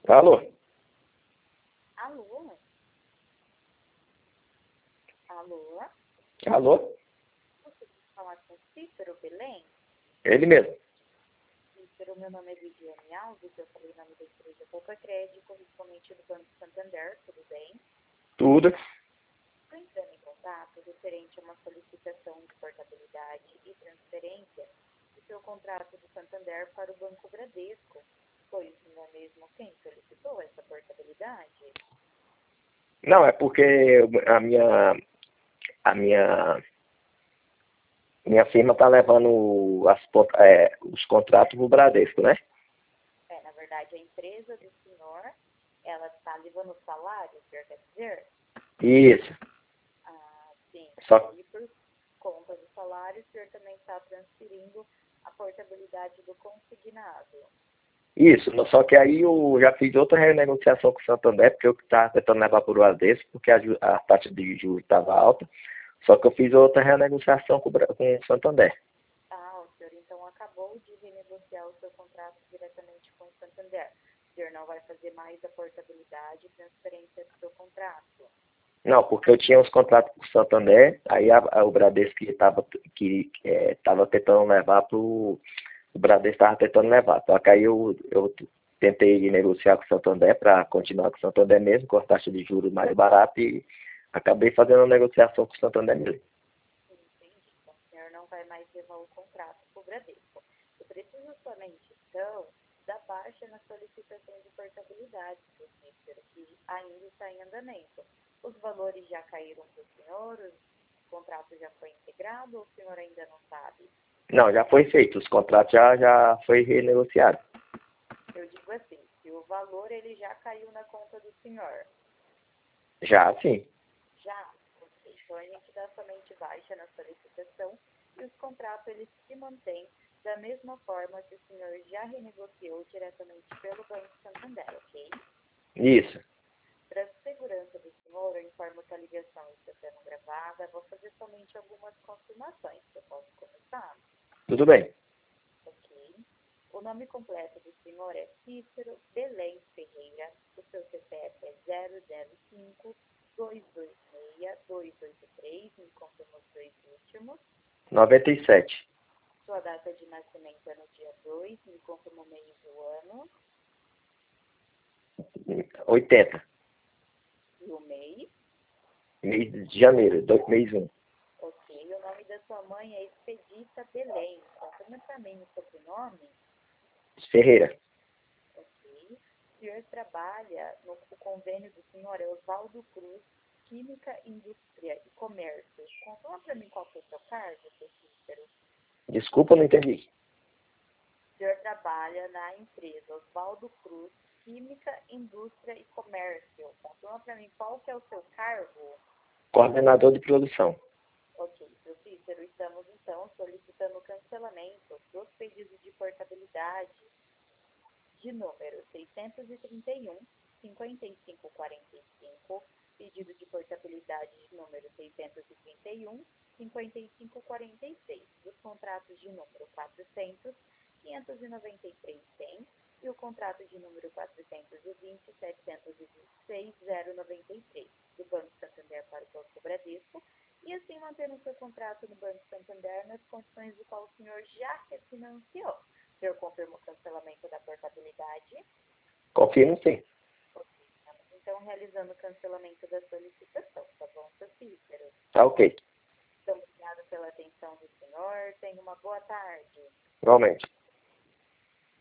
Alô? Alô? Alô? Alô? Você quer falar com Cícero Belém? Ele mesmo. Cícero, meu nome é Viviane Alves, eu falei em nome da empresa Poupa Crédito, correspondente do Banco Santander, tudo bem? Tudo. Estou entrando em contato referente a uma solicitação de portabilidade e transferência do seu contrato do Santander para o Banco Bradesco. Pois não é mesmo quem solicitou essa portabilidade? Não, é porque a minha firma tá levando os contratos pro Bradesco, né? Na verdade, a empresa do senhor, ela está levando o salário, o senhor quer dizer? Isso. Sim. Só, E por conta do salário, o senhor também está transferindo a portabilidade do consignado. isso, só que aí eu já fiz outra renegociação com o Santander, porque eu estava tentando levar para o Bradesco, porque a taxa de juros estava alta. Só que eu fiz outra renegociação com o Santander. O senhor então acabou de renegociar o seu contrato diretamente com o Santander. O senhor não vai fazer mais a portabilidade e transferência do seu contrato. Não, porque eu tinha uns contratos com o Santander, aí o Bradesco estava tentando levar para o Bradesco estava tentando levar. Só que aí eu tentei negociar com o Santander para continuar com o Santander mesmo, com a taxa de juros mais barata e acabei fazendo uma negociação com o Santander mesmo. Entendi. Então, o senhor não vai mais levar o contrato para o Bradesco. Eu preciso somente, então, da baixa na solicitação de portabilidade, seu Cícero, que ainda está em andamento. Os valores já caíram para o senhor? O contrato já foi integrado ou o senhor ainda não sabe? Não, já foi feito, os contratos já foi renegociado. Eu digo assim, que o valor ele já caiu na conta do senhor. Já, sim. Já? Ok. Então a gente dá somente baixa na solicitação e os contratos eles se mantêm da mesma forma que o senhor já renegociou diretamente pelo Banco Santander, ok? Isso. Para a segurança do senhor, eu informo que a ligação está sendo gravada. Vou fazer somente algumas confirmações. Eu posso começar? Tudo bem. Ok. O nome completo do senhor é Cícero Belém Ferreira. O seu CPF é 005-226-283. Me confirma os dois últimos. 97. Sua data de nascimento é no dia 2. Me confirma o mês do ano 80. e o mês. Mês de janeiro, mês 1. Ok. O nome da sua mãe é Expedita Belém. Confirma para mim o sobrenome. Ferreira. Ok. O senhor trabalha no convênio do senhor é Oswaldo Cruz, Química, Indústria e Comércio. Confirma para mim qual que é o seu cargo, seu Cícero. Desculpa, não entendi. O senhor trabalha na empresa Oswaldo Cruz, Química, Indústria e Comércio. Confirma para mim qual que é o seu cargo. Coordenador de produção. Ok, seu Cícero, estamos então solicitando o cancelamento dos pedidos de portabilidade de número 631, 5545, pedido de portabilidade de número 631, 5546, dos contratos de número 400, 593, 100 e o contrato de número 420, 726, 093, do Banco Santander para o Banco Bradesco, e assim mantendo o seu contrato no Banco Santander nas condições do qual o senhor já refinanciou. O senhor confirma o cancelamento da portabilidade? Confirmo sim. Ok, estamos então realizando o cancelamento da solicitação, tá bom, seu Cícero? Tá ok. Então, obrigado pela atenção do senhor. Tenha uma boa tarde. Igualmente.